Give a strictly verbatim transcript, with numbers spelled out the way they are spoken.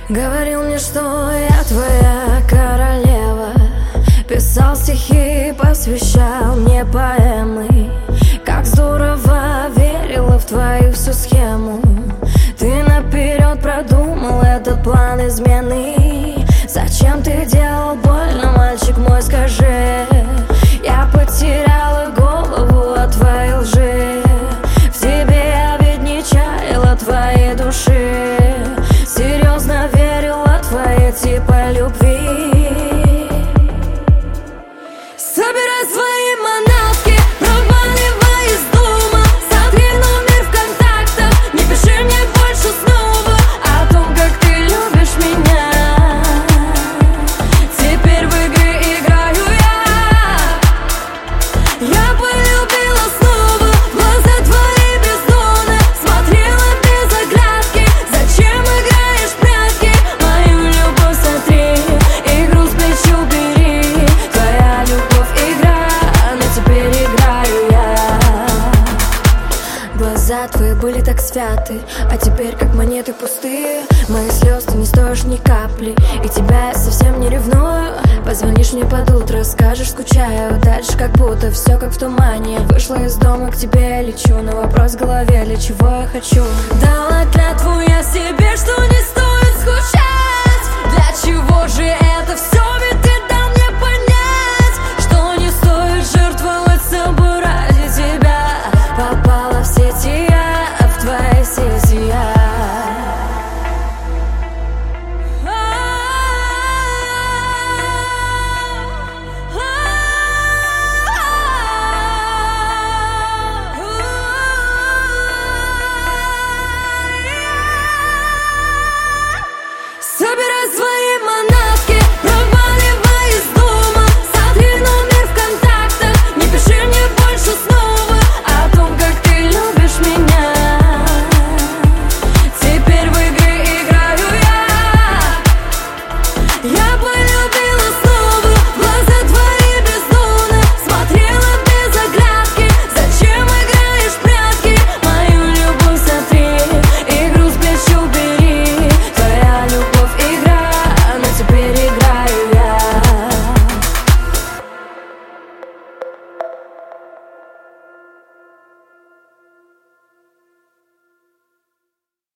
Говорил мне, что я твоя королева, писал стихи, посвящал мне поэмы. Как здорово верила в твою всю схему. Ты наперед продумал этот план измены. Зачем ты делал больно, мальчик мой, скажи? Я потеряла голову от твоей лжи. В тебе я ведь не чаяла твоей души. Серьезно верила твоей типа любви. Собирай свои манатки, проваливай из дома. Смотри номер ВКонтактах, не пиши мне больше снова о том, как ты любишь меня. Теперь в игры играю я. Я полюбила снова, глаза твои бездонны. Смотрела без оглядки, зачем играешь в прятки? Мою любовь сотри, игру с плеч убери. Твоя любовь игра, но теперь играю я. Глаза твои были так святы, а теперь как монеты пустые. Мои слез ты не стоишь ни капли, и тебя я совсем не ревную. Позвонишь мне под утро, скажешь скучаю. Дальше как будто все как в тумане. Вышла из дома, к тебе я лечу. Но вопрос в голове, для чего я хочу. Дала клятву я себе, что не стоит